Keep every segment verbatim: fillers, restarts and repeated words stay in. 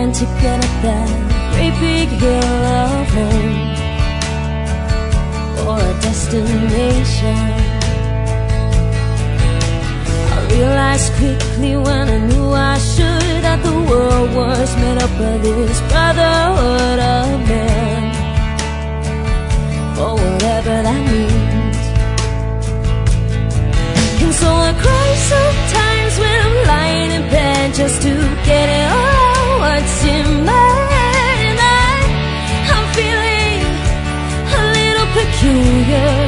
trying to get up that great big hill of home, or a destination. I realized quickly when I knew I should that the world was made up of this brotherhood of men, for whatever that means. And so I cry sometimes when I'm lying in bed just to get it all out what's in my head. And I, I'm feeling a little peculiar.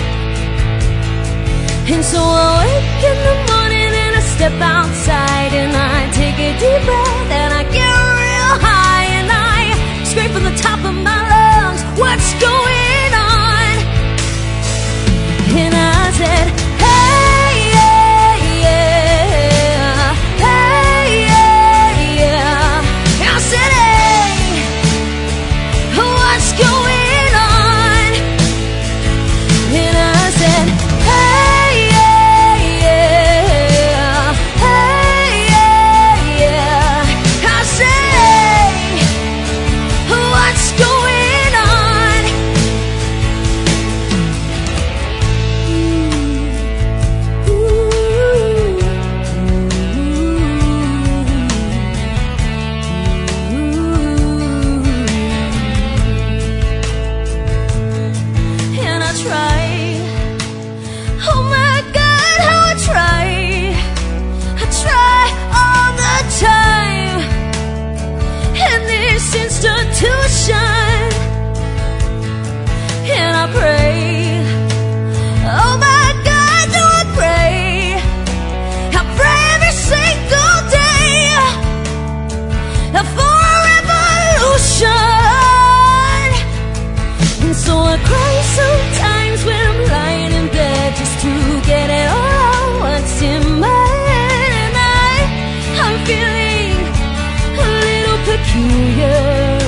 And so I wake in the morning and I step outside and I take a deep breath and I get real high and I scream from the top of my lungs, what's going on? And I said, hey, yeah, yeah, hey, yeah, yeah. I said, hey, what's going on? And I said, hey, yeah, yeah, hey, yeah, yeah. I said, what's going on? Ooh, ooh, ooh. And I tried, oh my God, how I try, I try all the time. And this institution, and I pray, oh my God, do I pray, I pray every single day for a revolution. And so I cry sometimes when I'm lying in bed just to get it all out what's in my head. And I, I'm feeling a little peculiar.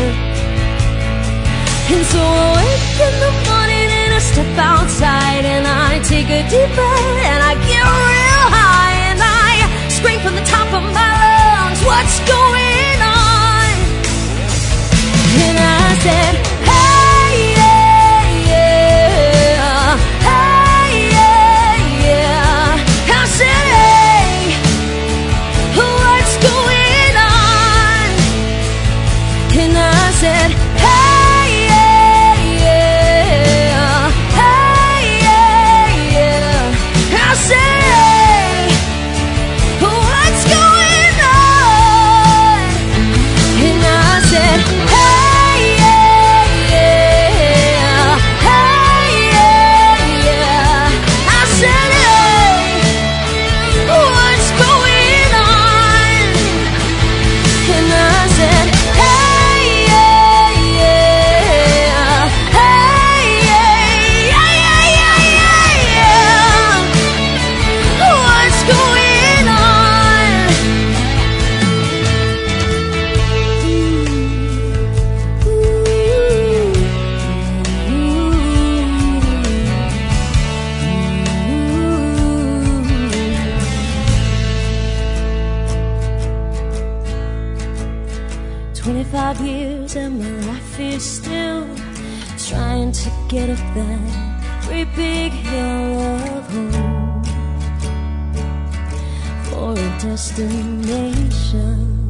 And so I wake in the morning and I step outside and I take a deep breath and I get real high and I scream from the top of my lungs, what's going on? And I said, hey, yeah, yeah, hey, yeah, yeah. I said, hey, what's going on? And I said, hey, yeah, yeah, hey, yeah, yeah. I said, what's going on? And I said, hey, yeah, yeah, hey, yeah, yeah. I said, hey, what's going on? And I said, hey, yeah, yeah, hey, yeah, yeah, yeah, yeah, yeah. What's going on? Twenty-five years and my life is still trying to get up that great big hill of home, for a destination.